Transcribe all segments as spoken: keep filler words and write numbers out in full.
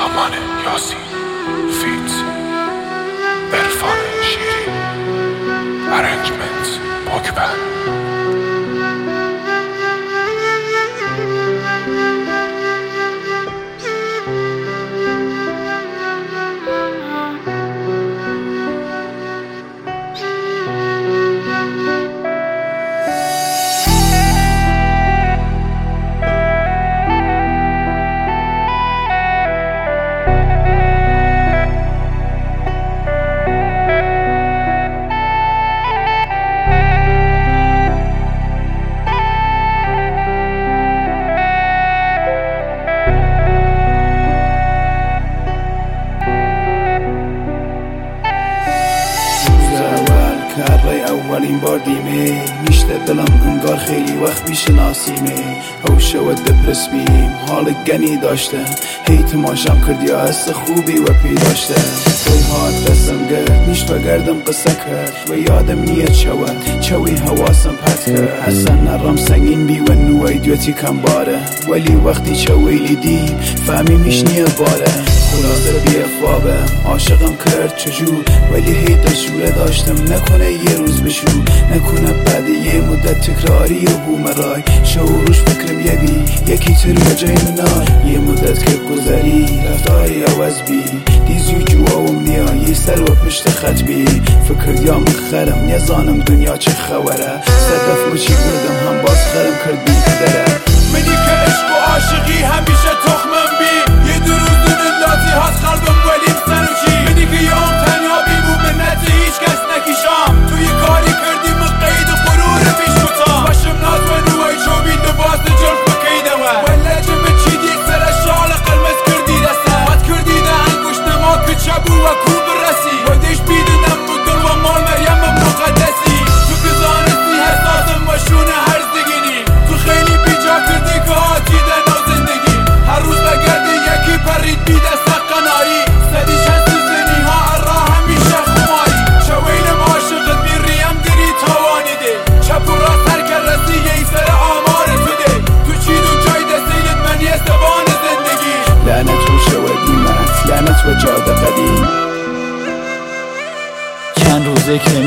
سامان یاسین فیت عرفان شیری ارنجمنت پاکبند. اولین بار دیمه میشته دلم انگار خیلی وقت میشناسیمه. هوشه و دپرس بیم حال گنی داشتم، هی تماشام کردی حس خوبی و پی داشتم. توی هات دستم گرد نیش بگردم قصه کرد و یادم نیت شود چوی حواسم پرت کرد. حسن نرم سنگین بی و نوی دویتی کم باره، ولی وقتی چویلی دی فهمی میش نیه باره. خلاصه بی افوابه عاشقم کرد چجور، ولی هی دشوره داشتم نکنه یه روز بشو، نکنه بعد یه مدت تکراری و بومرای شعوروش فکرم یه بی یکی تر و جای منای. یه مدت که گذری رفتاری عوض بی دیزیو جوام نیا یه سر و پشت خط بی فکر دیام خرم نیزانم دنیا چه خبره. صدف و چی بردم هم باز خرم کرد بی قدره. منی که عشق و عاشقی همیشه تخمم بی یه دروز دللاتی هست قلبم ولیم سنوچی. منی که یام تنها بی بو منت هیچ کس نکیشام، توی کاری کردی من قید و غرور بیش کتا باشم ناز و نوی چوبین دو باز جرف بکیده و ولی جمع چیدی سر شال قلمز کردی دسته بات کردی ده انگوش نما که چبو و کوب رسی و دیش بیدنم و دل و مال مریم مقدسی. تو که زانستی حساسم و شونه هرز دگینی، تو خیلی بیجا کردی که هاتی دنو زندگی. هر روز بگردی یکی پرید بیده سقنایی سدی شنس زنی ها ارا همیشه خماری. شوینم عاشقت میریم دری توانی ده چپ و راست هر که رسی یه سر آمار تو ده. تو چی دو جای دستیلت من یه زبان زندگی. لعنت و شودیمت لعنت و جاده قدیم. چند روزه که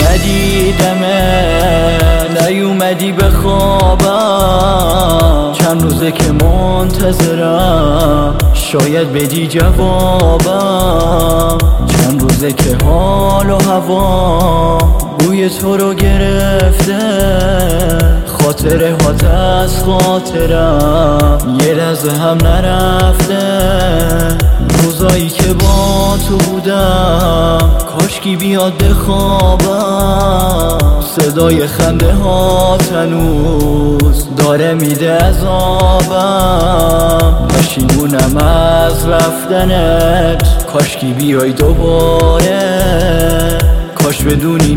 ندیدمه نیومدی به خوابم، چند روزه که منتظرم شاید بدی جوابم. چند روزه که حال و هوا بوی تو رو گرفته، خاطره هات از خاطرم یه لحظه هم نرفته. روزایی که با تو بودم کاشکی بیاد بخوابم، صدای خنده ها هنوز داره میده عذابم. پشیمونم از رفتنت کاشکی بیای دوباره، کاش بدونی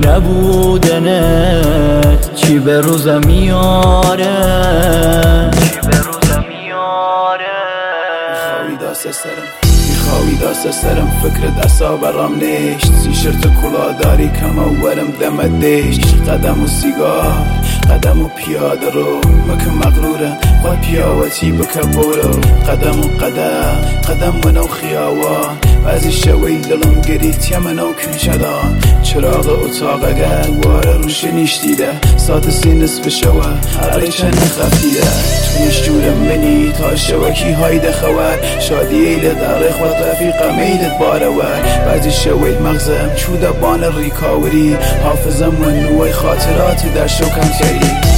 نبودنت چی به روزم میاره، چی به روزم میاره. میخوایی دست سرم میخوایی دست سرم فکرت اصا برام نیشت. سی شرط کلا داری کم اورم دم دیشت. قدم و سیگار قدم و پیاده رو مکم مغرورم و پیاوتی بکه برو. قدم و قدم قدم منو خیاوان بعضی شوی دلم گریت یمنو کنچدان. چراغ اتاق اگر واره روش نیشتیده ساعت سی نصف شوه هر چند خفیده. تو نشجورم منی تا شوکی هایده خوار شادی ایلت داره خود رفیقم ایلت بارور. بعضی شوی مغزم چوده بان ریکاوری حافظم و نوی خاطرات در شوکم تری.